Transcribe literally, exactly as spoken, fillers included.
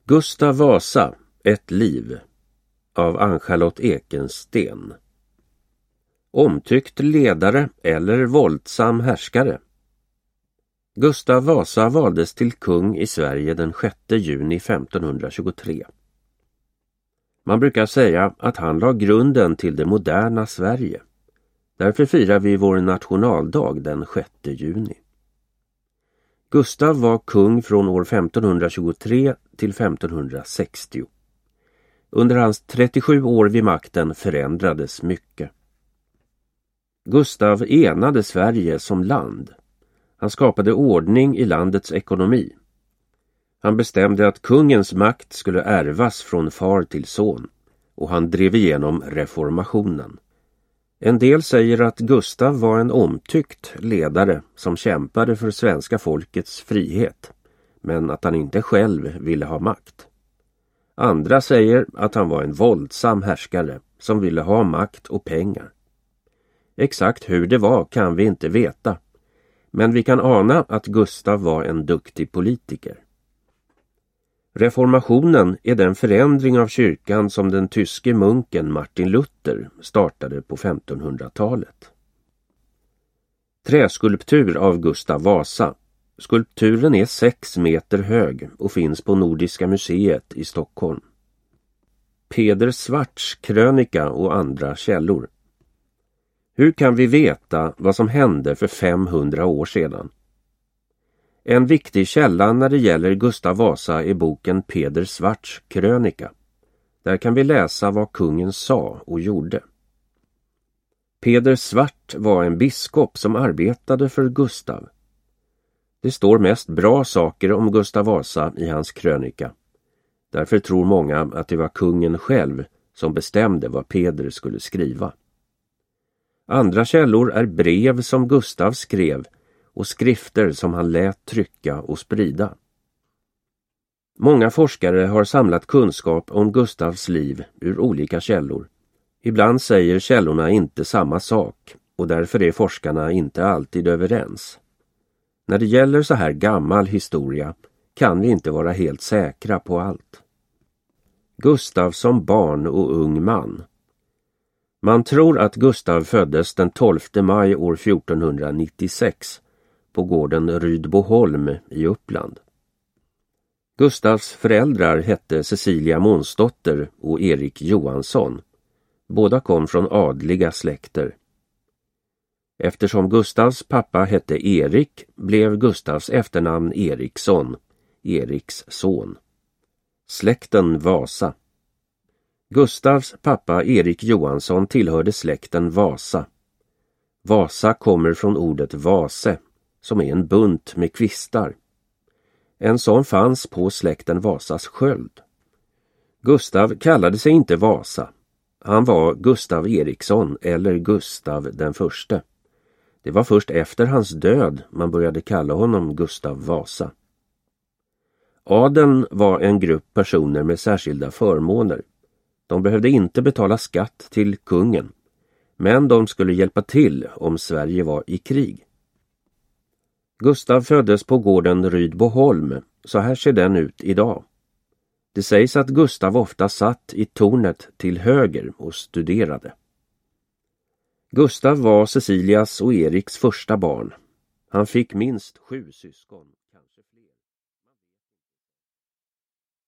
Gustav Vasa, ett liv av Ann-Charlotte Ekensten. Omtyckt ledare eller våldsam härskare. Gustav Vasa valdes till kung i Sverige den sjätte juni femtonhundratjugotre. Man brukar säga att han la grunden till det moderna Sverige. Därför firar vi vår nationaldag den sjätte juni. Gustav var kung från år femtonhundratjugotre till femtonhundrasextio. Under hans trettiosju år vid makten förändrades mycket. Gustav enade Sverige som land. Han skapade ordning i landets ekonomi. Han bestämde att kungens makt skulle ärvas från far till son, och han drev igenom reformationen. En del säger att Gustav var en omtyckt ledare som kämpade för svenska folkets frihet, men att han inte själv ville ha makt. Andra säger att han var en våldsam härskare som ville ha makt och pengar. Exakt hur det var kan vi inte veta, men vi kan ana att Gustav var en duktig politiker. Reformationen är den förändring av kyrkan som den tyske munken Martin Luther startade på femtonhundratalet. Träskulptur av Gustav Vasa. Skulpturen är sex meter hög och finns på Nordiska museet i Stockholm. Peder Svarts krönika och andra källor. Hur kan vi veta vad som hände för femhundra år sedan? En viktig källa när det gäller Gustav Vasa är boken Peder Svarts krönika. Där kan vi läsa vad kungen sa och gjorde. Peder Svart var en biskop som arbetade för Gustav. Det står mest bra saker om Gustav Vasa i hans krönika. Därför tror många att det var kungen själv som bestämde vad Peder skulle skriva. Andra källor är brev som Gustav skrev och skrifter som han lät trycka och sprida. Många forskare har samlat kunskap om Gustavs liv ur olika källor. Ibland säger källorna inte samma sak och därför är forskarna inte alltid överens. När det gäller så här gammal historia kan vi inte vara helt säkra på allt. Gustav som barn och ung man. Man tror att Gustav föddes den tolfte maj år fjortonhundranittiosex på gården Rydboholm i Uppland. Gustavs föräldrar hette Cecilia Månsdotter och Erik Johansson. Båda kom från adliga släkter. Eftersom Gustavs pappa hette Erik blev Gustavs efternamn Eriksson, Eriks son. Släkten Vasa. Gustavs pappa Erik Johansson tillhörde släkten Vasa. Vasa kommer från ordet vase, som är en bunt med kvistar. En sån fanns på släkten Vasas sköld. Gustav kallade sig inte Vasa. Han var Gustav Eriksson eller Gustav den förste. Det var först efter hans död man började kalla honom Gustav Vasa. Adeln var en grupp personer med särskilda förmåner. De behövde inte betala skatt till kungen, men de skulle hjälpa till om Sverige var i krig. Gustav föddes på gården Rydboholm, så här ser den ut idag. Det sägs att Gustav ofta satt i tornet till höger och studerade. Gustav var Cecilias och Eriks första barn. Han fick minst sju syskon.